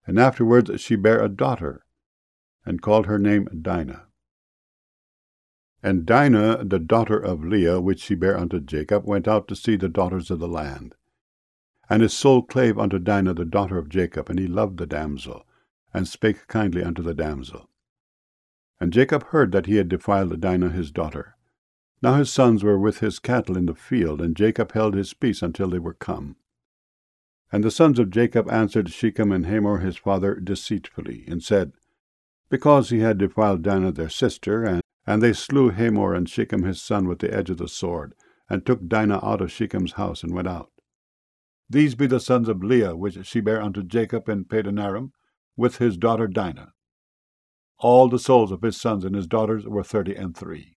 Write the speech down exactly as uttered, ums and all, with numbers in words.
And afterwards she bare a daughter, and called her name Dinah. And Dinah, the daughter of Leah, which she bare unto Jacob, went out to see the daughters of the land. And his soul clave unto Dinah, the daughter of Jacob, and he loved the damsel, and spake kindly unto the damsel. And Jacob heard that he had defiled Dinah his daughter. Now his sons were with his cattle in the field, and Jacob held his peace until they were come. And the sons of Jacob answered Shechem and Hamor his father deceitfully, and said, Because he had defiled Dinah their sister, and, and they slew Hamor and Shechem his son with the edge of the sword, and took Dinah out of Shechem's house, and went out. These be the sons of Leah, which she bare unto Jacob in Padanaram, with his daughter Dinah. All the souls of his sons and his daughters were thirty and three.